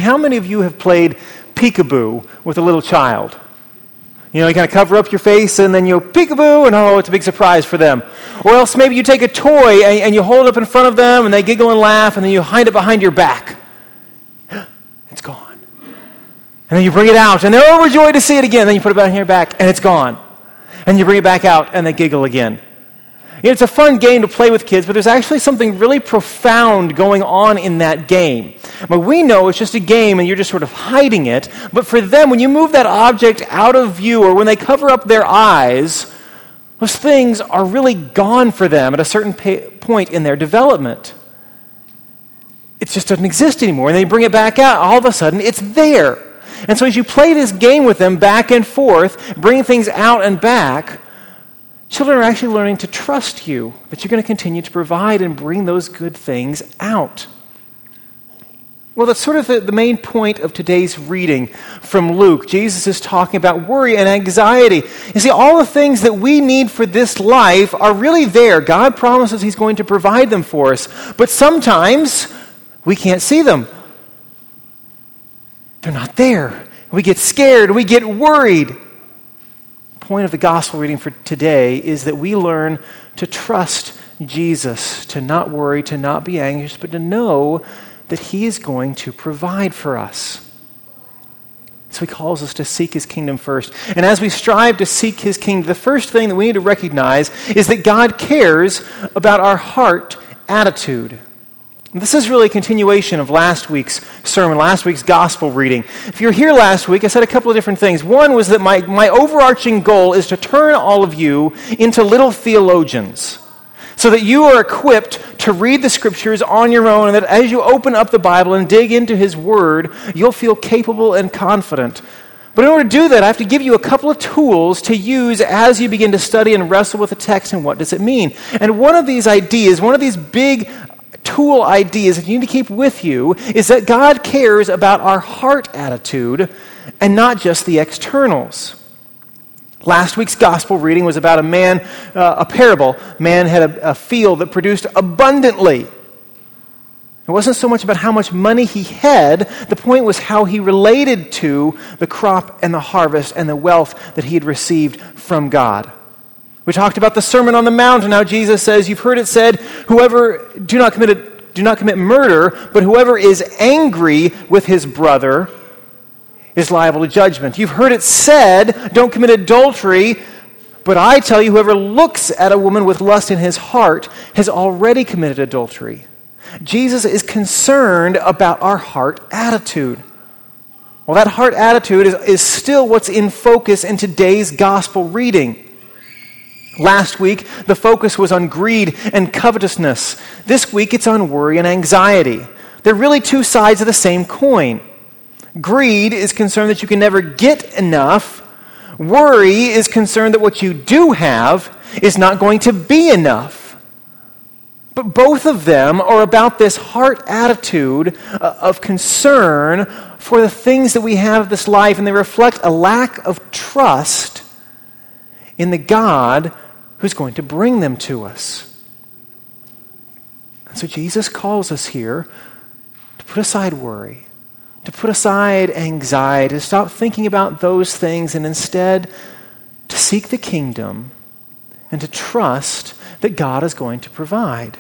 how many of you have played peekaboo with a little child? You know, you kind of cover up your face and then you peekaboo, and oh, it's a big surprise for them. Or else maybe you take a toy and you hold it up in front of them and they giggle and laugh, and then you hide it behind your back. It's gone. And then you bring it out and they're overjoyed to see it again. Then you put it behind your back and it's gone. And you bring it back out and they giggle again. You know, it's a fun game to play with kids, but there's actually something really profound going on in that game. But we know it's just a game and you're just sort of hiding it. But for them, when you move that object out of view or when they cover up their eyes, those things are really gone for them at a certain point in their development. It just doesn't exist anymore. And they bring it back out, all of a sudden it's there. And so as you play this game with them back and forth, bring things out and back, children are actually learning to trust you, that you're going to continue to provide and bring those good things out. Well, that's sort of the main point of today's reading from Luke. Jesus is talking about worry and anxiety. You see, all the things that we need for this life are really there. God promises He's going to provide them for us. But sometimes we can't see them. They're not there. We get scared. We get worried. The point of the gospel reading for today is that we learn to trust Jesus, to not worry, to not be anxious, but to know that He is going to provide for us. So He calls us to seek His kingdom first. And as we strive to seek His kingdom, the first thing that we need to recognize is that God cares about our heart attitude. And this is really a continuation of last week's sermon, last week's gospel reading. If you were here last week, I said a couple of different things. One was that my overarching goal is to turn all of you into little theologians, so that you are equipped to read the Scriptures on your own, and that as you open up the Bible and dig into His Word, you'll feel capable and confident. But in order to do that, I have to give you a couple of tools to use as you begin to study and wrestle with the text and what does it mean. And one of these ideas, one of these big tool ideas that you need to keep with you is that God cares about our heart attitude and not just the externals. Last week's gospel reading was about a parable. Man had a field that produced abundantly. It wasn't so much about how much money he had. The point was how he related to the crop and the harvest and the wealth that he had received from God. We talked about the Sermon on the Mount and how Jesus says, you've heard it said, do not commit murder, but whoever is angry with his brother is liable to judgment. You've heard it said, don't commit adultery, but I tell you, whoever looks at a woman with lust in his heart has already committed adultery. Jesus is concerned about our heart attitude. Well, that heart attitude is still what's in focus in today's gospel reading. Last week, the focus was on greed and covetousness. This week, it's on worry and anxiety. They're really two sides of the same coin. Greed is concerned that you can never get enough. Worry is concerned that what you do have is not going to be enough. But both of them are about this heart attitude of concern for the things that we have in this life, and they reflect a lack of trust in the God who's going to bring them to us. And so Jesus calls us here to put aside worry, to put aside anxiety, to stop thinking about those things, and instead to seek the kingdom and to trust that God is going to provide.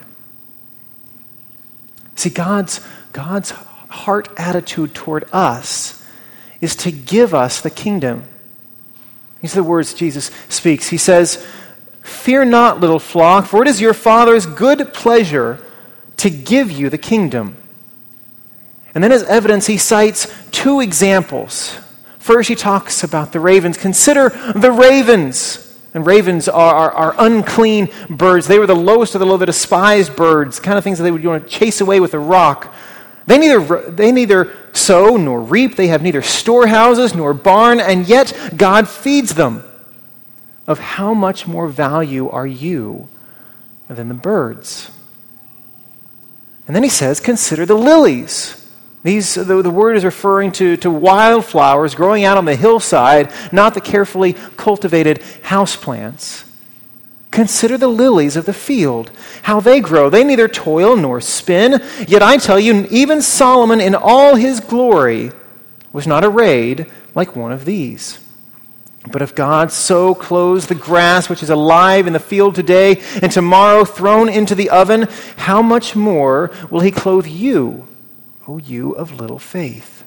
See, God's heart attitude toward us is to give us the kingdom. These are the words Jesus speaks. He says, "Fear not, little flock, for it is your Father's good pleasure to give you the kingdom." And then as evidence, he cites two examples. First, he talks about the ravens. Consider the ravens. And ravens are unclean birds. They were the lowest of the low, the despised birds, kind of things that they would want to chase away with a rock. They neither sow nor reap. They have neither storehouses nor barn, and yet God feeds them. Of how much more value are you than the birds? And then he says, consider the lilies. The word is referring to wildflowers growing out on the hillside, not the carefully cultivated houseplants. Consider the lilies of the field, how they grow. They neither toil nor spin. Yet I tell you, even Solomon in all his glory was not arrayed like one of these. But if God so clothes the grass which is alive in the field today and tomorrow thrown into the oven, how much more will he clothe you, O you of little faith?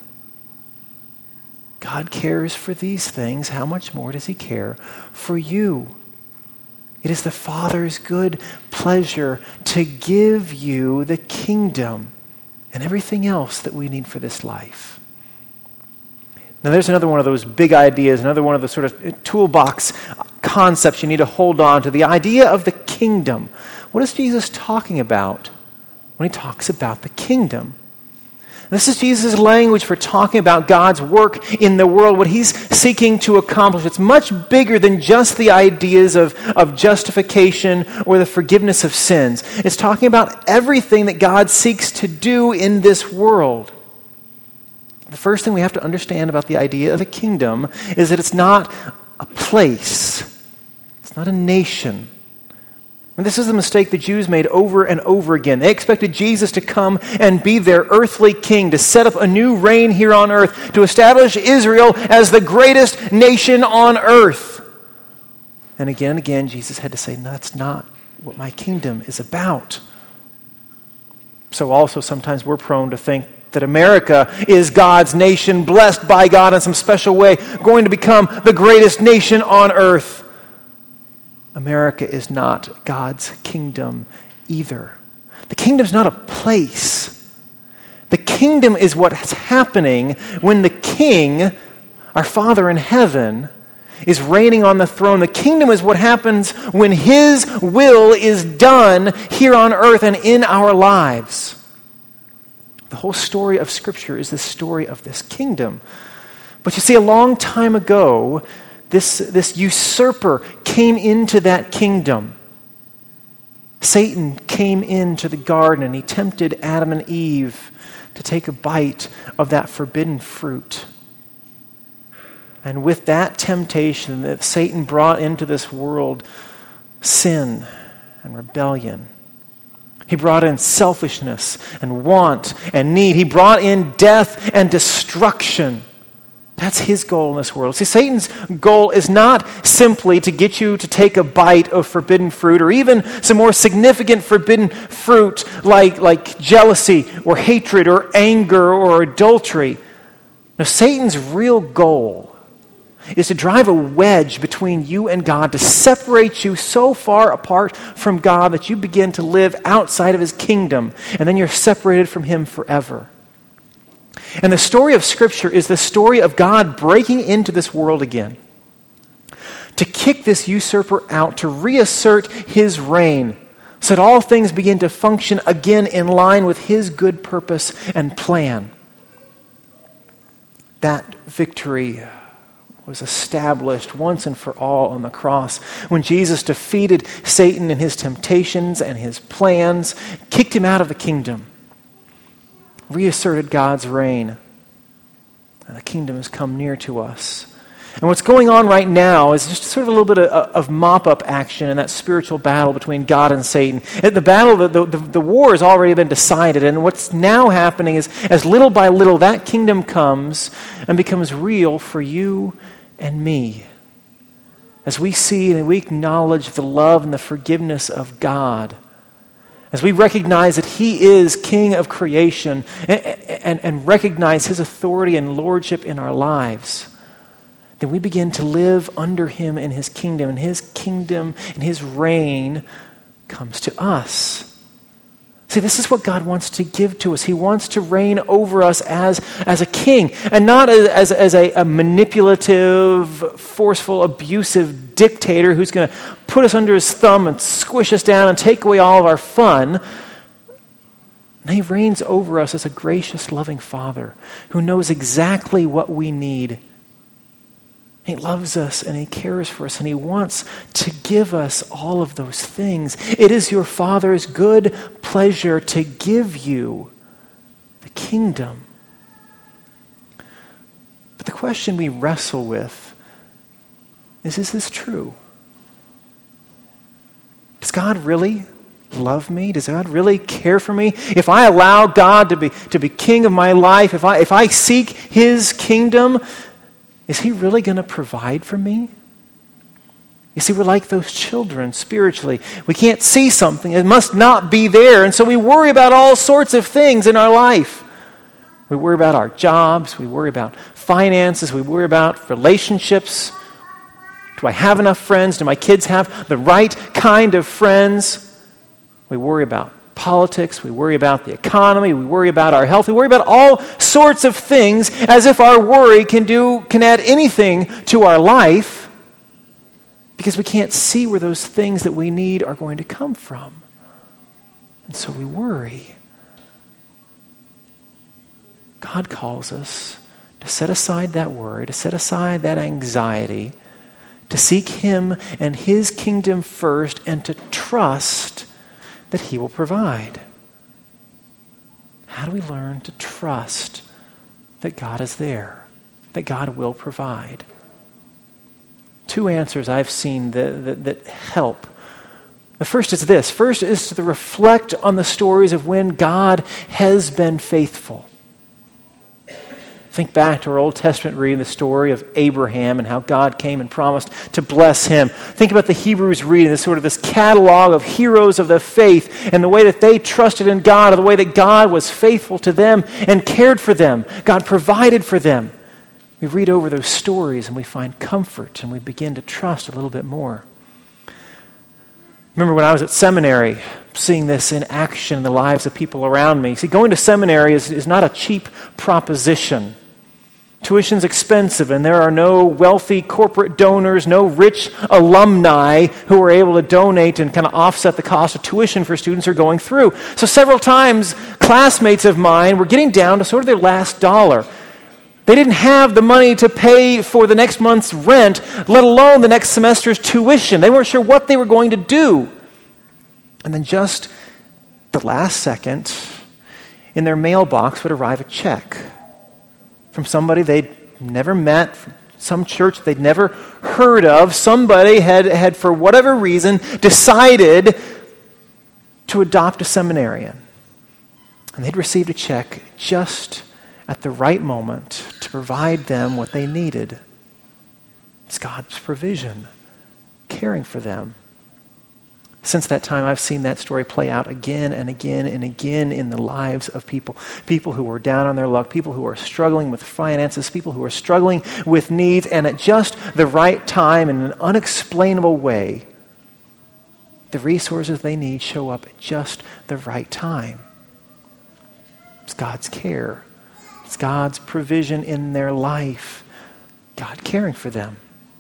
God cares for these things. How much more does he care for you? It is the Father's good pleasure to give you the kingdom and everything else that we need for this life. Now there's another one of those big ideas, another one of the sort of toolbox concepts you need to hold on to, the idea of the kingdom. What is Jesus talking about when he talks about the kingdom? This is Jesus' language for talking about God's work in the world, what he's seeking to accomplish. It's much bigger than just the ideas of justification or the forgiveness of sins. It's talking about everything that God seeks to do in this world. The first thing we have to understand about the idea of a kingdom is that it's not a place. It's not a nation. And this is the mistake the Jews made over and over again. They expected Jesus to come and be their earthly king, to set up a new reign here on earth, to establish Israel as the greatest nation on earth. And again, Jesus had to say, no, that's not what my kingdom is about. So also sometimes we're prone to think that America is God's nation, blessed by God in some special way, going to become the greatest nation on earth. America is not God's kingdom either. The kingdom's not a place. The kingdom is what's happening when the King, our Father in heaven, is reigning on the throne. The kingdom is what happens when his will is done here on earth and in our lives. The whole story of Scripture is the story of this kingdom. But you see, a long time ago, this usurper came into that kingdom. Satan came into the garden and he tempted Adam and Eve to take a bite of that forbidden fruit. And with that temptation that Satan brought into this world, sin and rebellion. He brought in selfishness and want and need. He brought in death and destruction. That's his goal in this world. See, Satan's goal is not simply to get you to take a bite of forbidden fruit or even some more significant forbidden fruit like jealousy or hatred or anger or adultery. No, Satan's real goal is to drive a wedge between you and God, to separate you so far apart from God that you begin to live outside of his kingdom, and then you're separated from him forever. And the story of Scripture is the story of God breaking into this world again, to kick this usurper out, to reassert his reign, so that all things begin to function again in line with his good purpose and plan. That victory was established once and for all on the cross when Jesus defeated Satan and his temptations and his plans, kicked him out of the kingdom, reasserted God's reign, and the kingdom has come near to us. And what's going on right now is just sort of a little bit of mop-up action in that spiritual battle between God and Satan. The battle, the war has already been decided, and what's now happening is, as little by little, that kingdom comes and becomes real for you and me. As we see and we acknowledge the love and the forgiveness of God, as we recognize that he is King of creation and recognize his authority and lordship in our lives, then we begin to live under him in his kingdom and his reign comes to us. See, this is what God wants to give to us. He wants to reign over us as a king, and not as a manipulative, forceful, abusive dictator who's going to put us under his thumb and squish us down and take away all of our fun. And he reigns over us as a gracious, loving Father who knows exactly what we need. He loves us and he cares for us and he wants to give us all of those things. It is your Father's good pleasure to give you the kingdom. But the question we wrestle with is this true? Does God really love me? Does God really care for me? If I allow God to be king of my life, if I seek his kingdom, is he really going to provide for me? You see, we're like those children spiritually. We can't see something. It must not be there. And so we worry about all sorts of things in our life. We worry about our jobs. We worry about finances. We worry about relationships. Do I have enough friends? Do my kids have the right kind of friends? We worry about politics. We worry about the economy. We worry about our health. We worry about all sorts of things as if our worry can add anything to our life, because we can't see where those things that we need are going to come from. And so we worry. God calls us to set aside that worry, to set aside that anxiety, to seek him and his kingdom first, and to trust that he will provide. How do we learn to trust that God is there, that God will provide? Two answers I've seen that help. The first is this. First is to reflect on the stories of when God has been faithful. Think back to our Old Testament reading, the story of Abraham and how God came and promised to bless him. Think about the Hebrews reading, this catalog of heroes of the faith and the way that they trusted in God, or the way that God was faithful to them and cared for them. God provided for them. We read over those stories and we find comfort and we begin to trust a little bit more. Remember when I was at seminary, seeing this in action in the lives of people around me. See, going to seminary is not a cheap proposition. Tuition's expensive, and there are no wealthy corporate donors, no rich alumni who are able to donate and kind of offset the cost of tuition for students who are going through. So several times, classmates of mine were getting down to sort of their last dollar. They didn't have the money to pay for the next month's rent, let alone the next semester's tuition. They weren't sure what they were going to do. And then just the last second, in their mailbox would arrive a check from somebody they'd never met, from some church they'd never heard of. Somebody had for whatever reason, decided to adopt a seminarian. And they'd received a check just at the right moment to provide them what they needed. It's God's provision, caring for them. Since that time, I've seen that story play out again and again and again in the lives of people. People who are down on their luck, people who are struggling with finances, people who are struggling with needs, and at just the right time, in an unexplainable way, the resources they need show up at just the right time. It's God's care. It's God's provision in their life. God caring for them.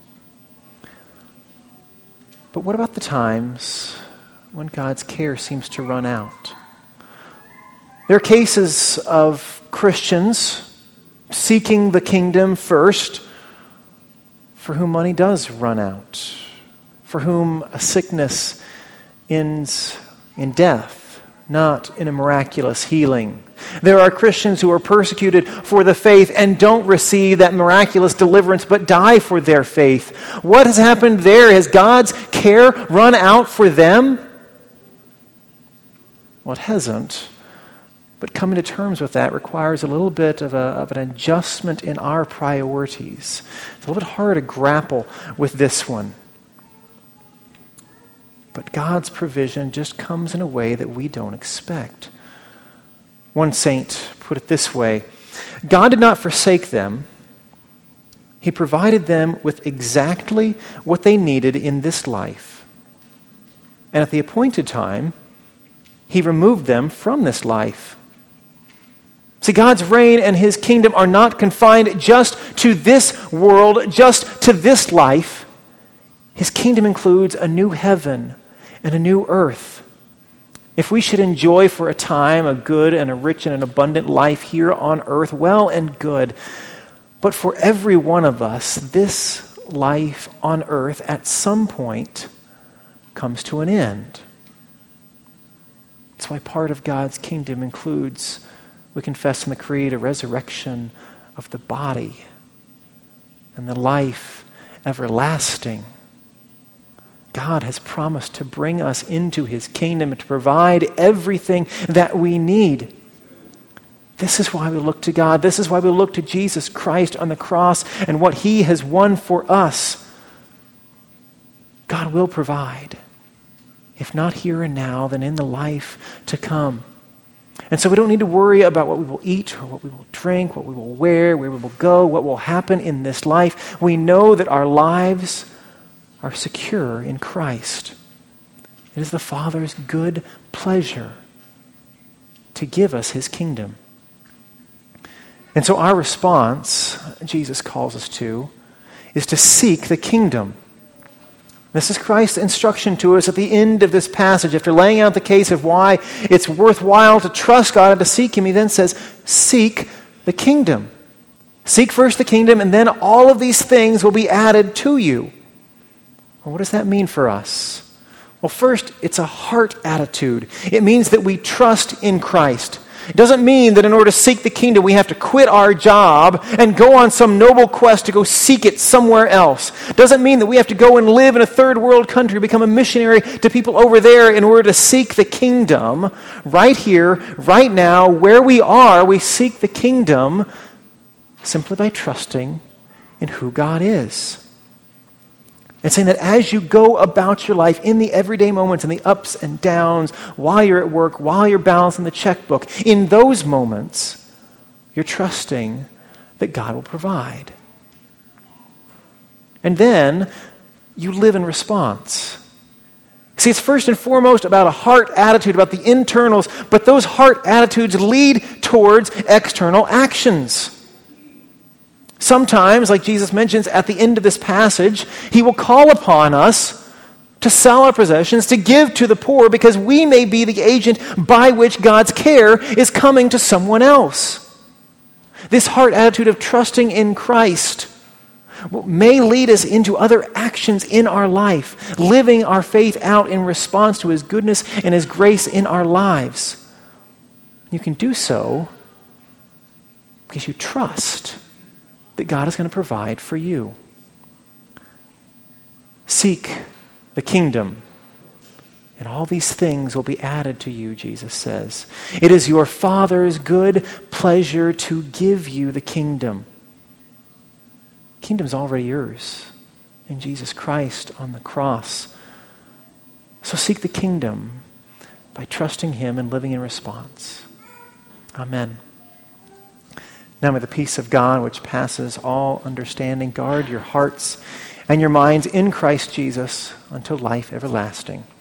But what about the times when God's care seems to run out? There are cases of Christians seeking the kingdom first, for whom money does run out, for whom a sickness ends in death, not in a miraculous healing. There are Christians who are persecuted for the faith and don't receive that miraculous deliverance but die for their faith. What has happened there? Has God's care run out for them? Well, it hasn't. But coming to terms with that requires a little bit of an adjustment in our priorities. It's a little bit hard to grapple with this one. But God's provision just comes in a way that we don't expect. One saint put it this way: God did not forsake them. He provided them with exactly what they needed in this life. And at the appointed time, He removed them from this life. See, God's reign and His kingdom are not confined just to this world, just to this life. His kingdom includes a new heaven and a new earth. If we should enjoy for a time a good and a rich and an abundant life here on earth, well and good. But for every one of us, this life on earth at some point comes to an end. That's why part of God's kingdom includes, we confess in the Creed, a resurrection of the body and the life everlasting. God has promised to bring us into his kingdom and to provide everything that we need. This is why we look to God. This is why we look to Jesus Christ on the cross and what he has won for us. God will provide. If not here and now, then in the life to come. And so we don't need to worry about what we will eat or what we will drink, what we will wear, where we will go, what will happen in this life. We know that our lives are secure in Christ. It is the Father's good pleasure to give us his kingdom. And so our response, Jesus calls us to, is to seek the kingdom. This is Christ's instruction to us at the end of this passage. After laying out the case of why it's worthwhile to trust God and to seek him, he then says, seek the kingdom. Seek first the kingdom, and then all of these things will be added to you. Well, what does that mean for us? Well, first, it's a heart attitude. It means that we trust in Christ. It doesn't mean that in order to seek the kingdom, we have to quit our job and go on some noble quest to go seek it somewhere else. It doesn't mean that we have to go and live in a third world country, become a missionary to people over there in order to seek the kingdom. Right here, right now, where we are, we seek the kingdom simply by trusting in who God is. And saying that as you go about your life in the everyday moments, in the ups and downs, while you're at work, while you're balancing the checkbook, in those moments, you're trusting that God will provide. And then you live in response. See, it's first and foremost about a heart attitude, about the internals, but those heart attitudes lead towards external actions. Sometimes, like Jesus mentions at the end of this passage, he will call upon us to sell our possessions, to give to the poor, because we may be the agent by which God's care is coming to someone else. This heart attitude of trusting in Christ may lead us into other actions in our life, living our faith out in response to his goodness and his grace in our lives. You can do so because you trust that God is going to provide for you. Seek the kingdom, and all these things will be added to you, Jesus says. It is your Father's good pleasure to give you the kingdom. The kingdom's already yours in Jesus Christ on the cross. So seek the kingdom by trusting him and living in response. Amen. Now may the peace of God, which passes all understanding, guard your hearts and your minds in Christ Jesus until life everlasting.